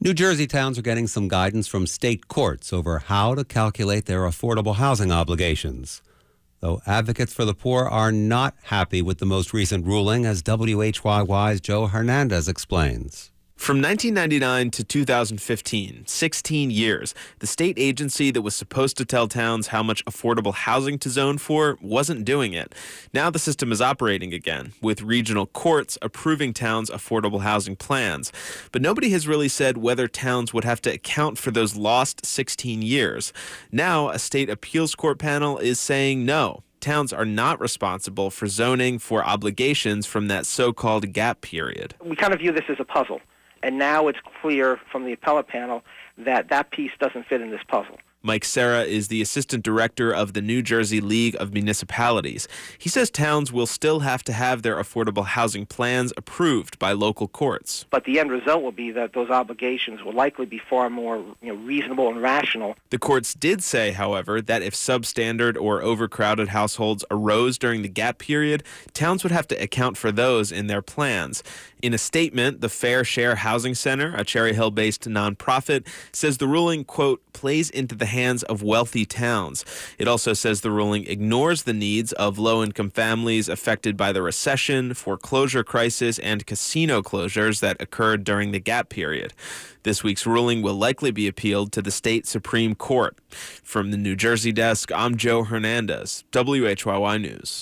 New Jersey towns are getting some guidance from state courts over how to calculate their affordable housing obligations. Though advocates for the poor are not happy with the most recent ruling, as WHYY's Joe Hernandez explains. From 1999 to 2015, 16 years, the state agency that was supposed to tell towns how much affordable housing to zone for wasn't doing it. Now the system is operating again, with regional courts approving towns' affordable housing plans. But nobody has really said whether towns would have to account for those lost 16 years. Now a state appeals court panel is saying no. Towns are not responsible for zoning for obligations from that so-called gap period. We kind of view this as a puzzle. And now it's clear from the appellate panel that that piece doesn't fit in this puzzle. Mike Serra is the assistant director of the New Jersey League of Municipalities. He says towns will still have to have their affordable housing plans approved by local courts. But the end result will be that those obligations will likely be far more reasonable and rational. The courts did say, however, that if substandard or overcrowded households arose during the gap period, towns would have to account for those in their plans. In a statement, the Fair Share Housing Center, a Cherry Hill-based nonprofit, says the ruling, quote, plays into the hands of wealthy towns. It also says the ruling ignores the needs of low-income families affected by the recession, foreclosure crisis, and casino closures that occurred during the gap period. This week's ruling will likely be appealed to the state Supreme Court. From the New Jersey desk, I'm Joe Hernandez, WHYY News.